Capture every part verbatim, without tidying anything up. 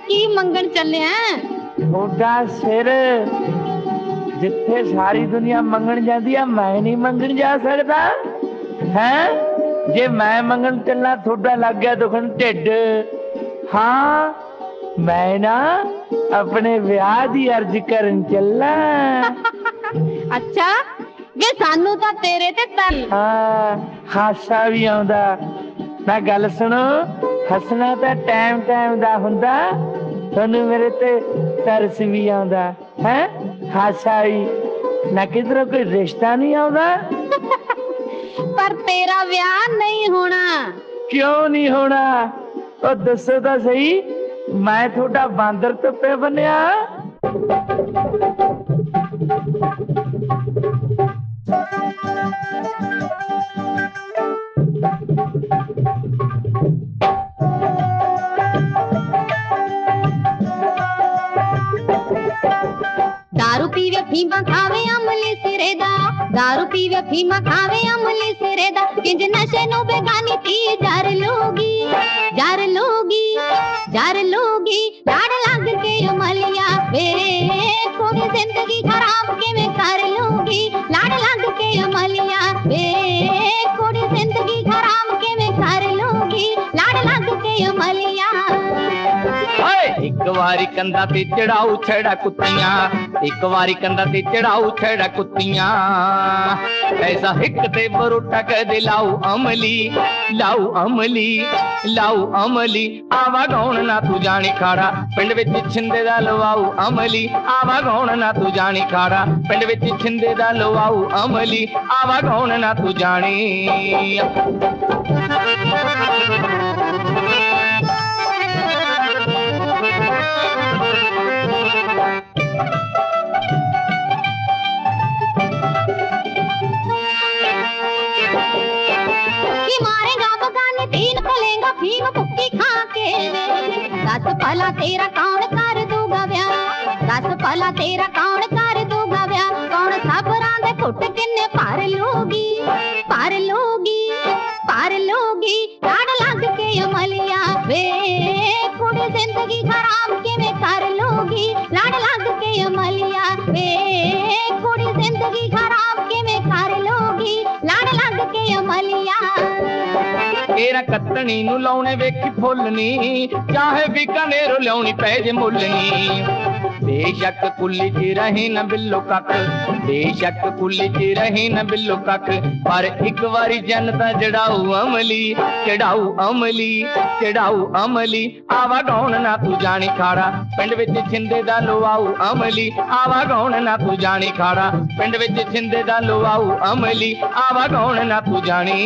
की मंगण चले हैं? थोड़ा सिर जिथे सारी दुनिया मंगण जाती है, मैं नहीं मंगण जा सकता है? जे मैं मंगण चलना थोड़ा लग गया दुखन ढिड। हाँ मैं ना अपने विआह दी अर्ज करन चलना। अच्छा वे सानू तां तेरे ते तर हाँ हासा भी आउंदा। ना गल सुनो, हसना तां टाइम टाइम दा हुंदा, तुहानू मेरे ते तरस भी आउंदा है, हासा भी। ना किधरों कोई रिश्ता नहीं आउंदा। पर तेरा विआह नहीं होना। क्यों नहीं होना? तो दसो तो सही, मैं थोड़ा बांदर तुप्पे बनिया? दारू पीवे फीमा खावे अमली सिरे दा, दारू पीवे फीमा खावे अमली सिरे दा, किंज नशे नु बेगानी थी जार लोगी, जार लोगी, जार लोगी। लाड़ लग के अमलिया वे कोई जिंदगी खराब किवें कर लोगी, लाड़ लग के अमलिया वे कोई जिंदगी खराब किवें कर लोगी, लाड़ लग के अमलिया। एक वारी कंधा ते चढ़ाऊ छड़ा कुत्तियां, एक वारी कंधा ते चढ़ाऊ छड़ा कुत्तियां, ऐसा हिक ते बरोटा कदे लाऊ अमली, लाऊ अमली, लाऊ अमली। आवा गौण ना तू जानी खाड़ा, पिंड विच छिंदे दा लवाऊ अमली, आवा गौण ना तू जानी खाड़ा, पिंड विच छिंदे दा लवाऊ अमली, आवा गौण ना तू जानी। भीम भुक्की खा के दस भला तेरा कौन कर दूगा ब्याह, दस भला तेरा कौन कर दूगा ब्याह। कौन सबरां दे घुट किन्ने भर लोगी, भर लोगी, भर लोगी। लाड़ लग के अमलिया वे कुड़ी जिंदगी खराब किवें कर लोगी, लाड़ लग के अमलिया वे कुड़ी जिंदगी खराब किवें कर लोगी, लाड़ लग के अमलिया। तेरा कत्तनी नू लाउणे वेखी फुल्लनी, चाहे बीकानेर लियाउणी पै जे मुल्लनी। बेशक कुल्ली च रहे न बिल्लो कक, बेशक कुल्ली च रहे न बिल्लो कक, पर एक वारी जनता चढ़ाऊ अमली, चढ़ाऊ अमली, चढ़ाऊ अमली। आवा गौण ना तू जानी खाड़ा, पिंड विच छिंदे दा लवाऊ अमली, आवा गौण ना तू जानी खाड़ा, पिंड विच छिंदे दा लवाऊ अमली, आवा गौण ना तू जानी।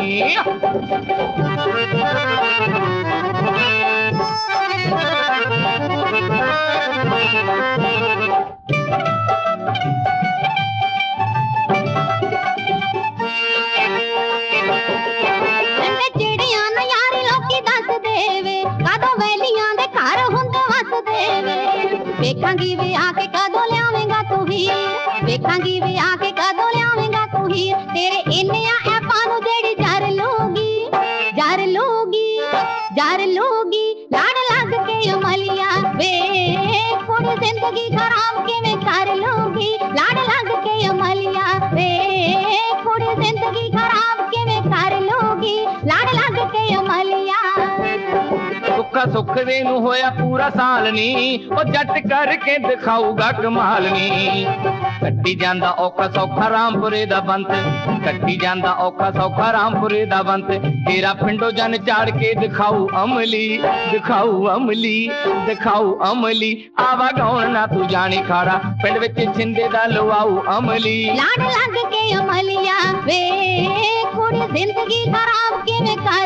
चिड़ियां ना यार लोकी दस देवे, कदों वैलियां दे घर हुंदे वस देवे। वेखांगी वे आके कदों लियावेंगा तू हीर, वेखांगी वे आके कदों लियावेंगा तू हीर। तेरे इन्नियां ऐपां नू जेड़ी जर लोगी, जर लोगी, जर लोगी। लाड़ लग के अमलिया वे कुड़ी जिंदगी खराब किवें कर लोगी, लाड़ लग के अमलिया वे कुड़ी जिंदगी खराब किवें कर लोगी, लाड़ लग के अमलिया। सुखा सुख दे नू होया पूरा साल नी, ओ जट करके दिखाऊगा कमाल नी। कट्टी जांदा औखा सौखा रामपुरे दा बंत, कट्टी जांदा औखा सौखा रामपुरे दा बंत। तेरा पिंडो जन चाड़ के दिखाऊ अमली, दिखाऊ अमली, दिखाऊ अमली। आवा गौण ना तू जानी खाड़ा, पिंड विच छिंदे दा लवाऊ अमली। लाड़ लग के अमलिया वे कुड़ी जिंदगी खराब किवें कर